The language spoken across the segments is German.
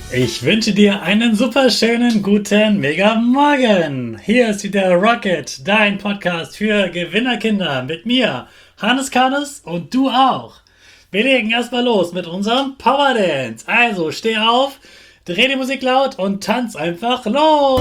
Ich wünsche dir einen super schönen guten Mega Morgen. Hier ist wieder Rocket, dein Podcast für Gewinnerkinder mit mir, Hannes Karnes und du auch. Wir legen erstmal los mit unserem Power Dance. Also steh auf, dreh die Musik laut und tanz einfach los.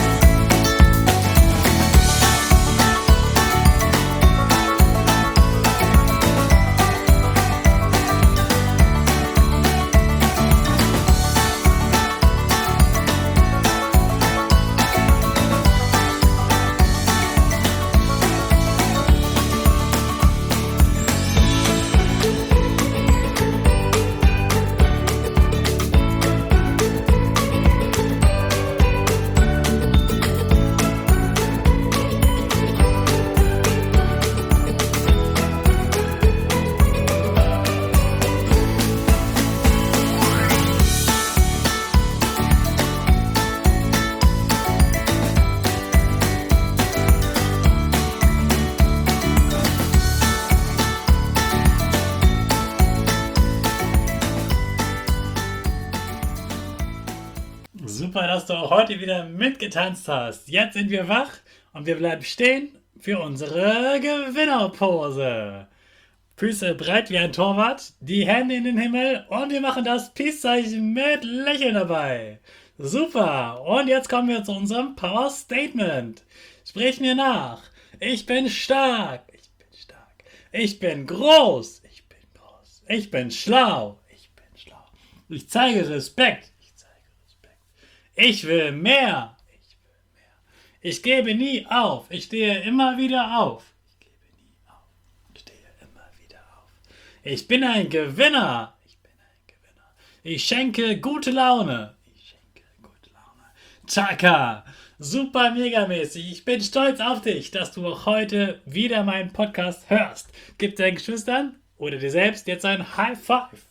Super, dass du auch heute wieder mitgetanzt hast. Jetzt sind wir wach und wir bleiben stehen für unsere Gewinnerpose. Füße breit wie ein Torwart, die Hände in den Himmel und wir machen das Peace-Zeichen mit Lächeln dabei. Super, und jetzt kommen wir zu unserem Power Statement. Sprich mir nach. Ich bin stark. Ich bin stark. Ich bin groß. Ich bin groß. Ich bin schlau. Ich bin schlau. Ich zeige Respekt. Ich will mehr. Ich will mehr. Ich gebe nie auf. Ich stehe immer wieder auf. Ich gebe nie auf. Ich stehe immer wieder auf. Ich bin ein Gewinner. Ich bin ein Gewinner. Ich schenke gute Laune. Ich schenke gute Laune. Chaka. Super megamäßig. Ich bin stolz auf dich, dass du auch heute wieder meinen Podcast hörst. Gib deinen Geschwistern oder dir selbst jetzt ein High Five.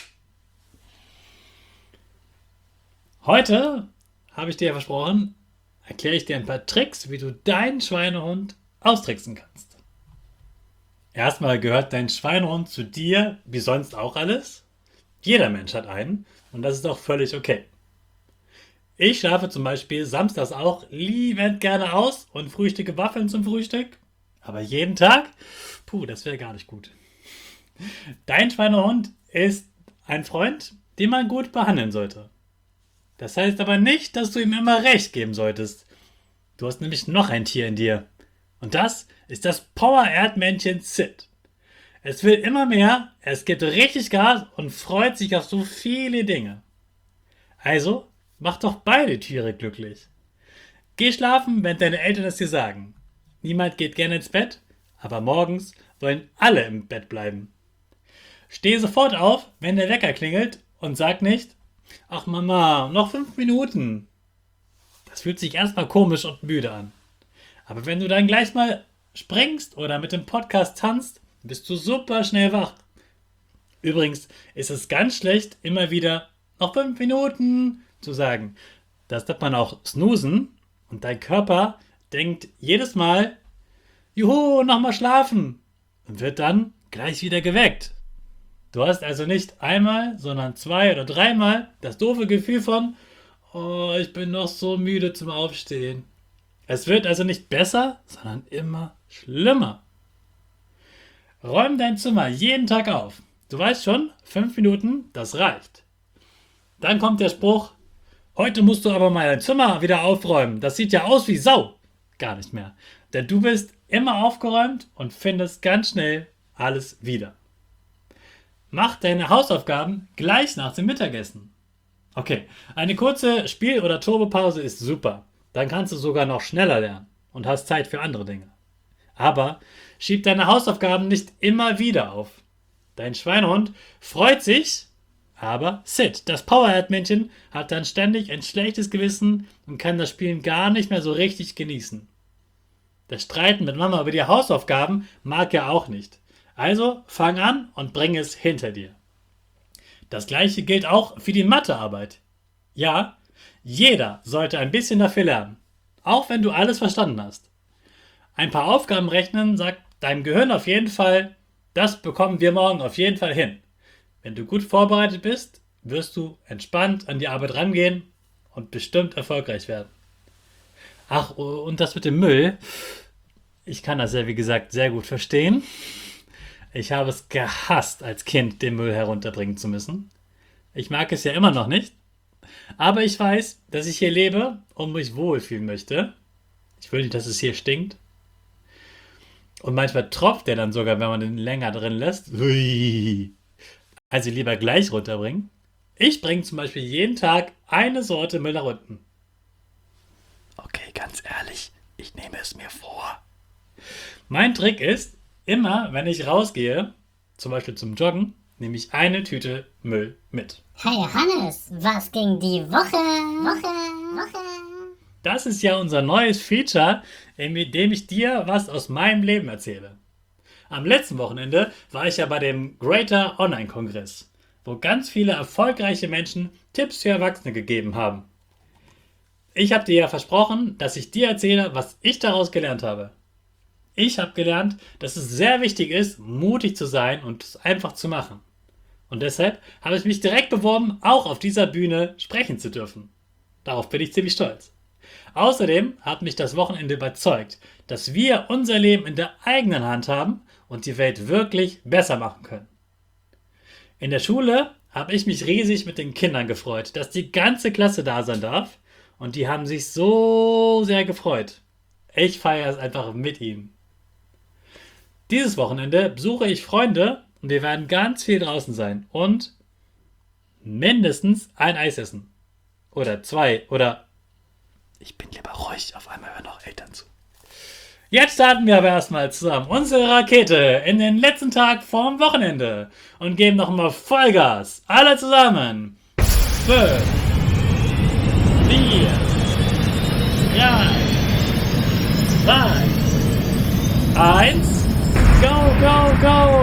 Heute habe ich dir ja versprochen, erkläre ich dir ein paar Tricks, wie du deinen Schweinehund austricksen kannst. Erstmal gehört dein Schweinehund zu dir, wie sonst auch alles. Jeder Mensch hat einen und das ist auch völlig okay. Ich schlafe zum Beispiel samstags auch liebend gerne aus und frühstücke Waffeln zum Frühstück. Aber jeden Tag? Das wäre gar nicht gut. Dein Schweinehund ist ein Freund, den man gut behandeln sollte. Das heißt aber nicht, dass du ihm immer recht geben solltest. Du hast nämlich noch ein Tier in dir. Und das ist das Power-Erdmännchen Sid. Es will immer mehr, es gibt richtig Gas und freut sich auf so viele Dinge. Also, mach doch beide Tiere glücklich. Geh schlafen, wenn deine Eltern es dir sagen. Niemand geht gerne ins Bett, aber morgens wollen alle im Bett bleiben. Steh sofort auf, wenn der Wecker klingelt und sag nicht: Ach Mama, noch 5 Minuten. Das fühlt sich erstmal komisch und müde an. Aber wenn du dann gleich mal springst oder mit dem Podcast tanzt, bist du super schnell wach. Übrigens ist es ganz schlecht, immer wieder noch 5 Minuten zu sagen. Das nennt man auch snoosen und dein Körper denkt jedes Mal: Juhu, nochmal schlafen, und wird dann gleich wieder geweckt. Du hast also nicht einmal, sondern 2 oder 3-mal das doofe Gefühl von: Oh, ich bin noch so müde zum Aufstehen. Es wird also nicht besser, sondern immer schlimmer. Räum dein Zimmer jeden Tag auf. Du weißt schon, 5 Minuten, das reicht. Dann kommt der Spruch: Heute musst du aber mal dein Zimmer wieder aufräumen. Das sieht ja aus wie Sau. Gar nicht mehr. Denn du bist immer aufgeräumt und findest ganz schnell alles wieder. Mach deine Hausaufgaben gleich nach dem Mittagessen. Okay, eine kurze Spiel- oder Turbopause ist super. Dann kannst du sogar noch schneller lernen und hast Zeit für andere Dinge. Aber schieb deine Hausaufgaben nicht immer wieder auf. Dein Schweinehund freut sich, aber Sid, das Power-Erdmännchen, hat dann ständig ein schlechtes Gewissen und kann das Spielen gar nicht mehr so richtig genießen. Das Streiten mit Mama über die Hausaufgaben mag er auch nicht. Also fang an und bring es hinter dir. Das gleiche gilt auch für die Mathearbeit. Ja, jeder sollte ein bisschen dafür lernen, auch wenn du alles verstanden hast. Ein paar Aufgaben rechnen sagt deinem Gehirn auf jeden Fall: Das bekommen wir morgen auf jeden Fall hin. Wenn du gut vorbereitet bist, wirst du entspannt an die Arbeit rangehen und bestimmt erfolgreich werden. Ach, und das mit dem Müll, ich kann das ja wie gesagt sehr gut verstehen. Ich habe es gehasst, als Kind den Müll herunterbringen zu müssen. Ich mag es ja immer noch nicht, aber ich weiß, dass ich hier lebe und mich wohlfühlen möchte. Ich will nicht, dass es hier stinkt. Und manchmal tropft der dann sogar, wenn man den länger drin lässt. Ui. Also lieber gleich runterbringen. Ich bringe zum Beispiel jeden Tag eine Sorte Müll nach unten. Okay, ganz ehrlich, ich nehme es mir vor. Mein Trick ist, immer wenn ich rausgehe, zum Beispiel zum Joggen, nehme ich eine Tüte Müll mit. Hey Hannes, was ging die Woche? Das ist ja unser neues Feature, in dem ich dir was aus meinem Leben erzähle. Am letzten Wochenende war ich ja bei dem Greater Online-Kongress, wo ganz viele erfolgreiche Menschen Tipps für Erwachsene gegeben haben. Ich habe dir ja versprochen, dass ich dir erzähle, was ich daraus gelernt habe. Ich habe gelernt, dass es sehr wichtig ist, mutig zu sein und es einfach zu machen. Und deshalb habe ich mich direkt beworben, auch auf dieser Bühne sprechen zu dürfen. Darauf bin ich ziemlich stolz. Außerdem hat mich das Wochenende überzeugt, dass wir unser Leben in der eigenen Hand haben und die Welt wirklich besser machen können. In der Schule habe ich mich riesig mit den Kindern gefreut, dass die ganze Klasse da sein darf und die haben sich so sehr gefreut. Ich feiere es einfach mit ihnen. Dieses Wochenende besuche ich Freunde und wir werden ganz viel draußen sein und mindestens ein Eis essen. Oder 2 oder... Ich bin lieber ruhig, auf einmal hören auch Eltern zu. Jetzt starten wir aber erstmal zusammen unsere Rakete in den letzten Tag vorm Wochenende und geben nochmal Vollgas. Alle zusammen. 5, 4, 3, 2, 1, go, go, go!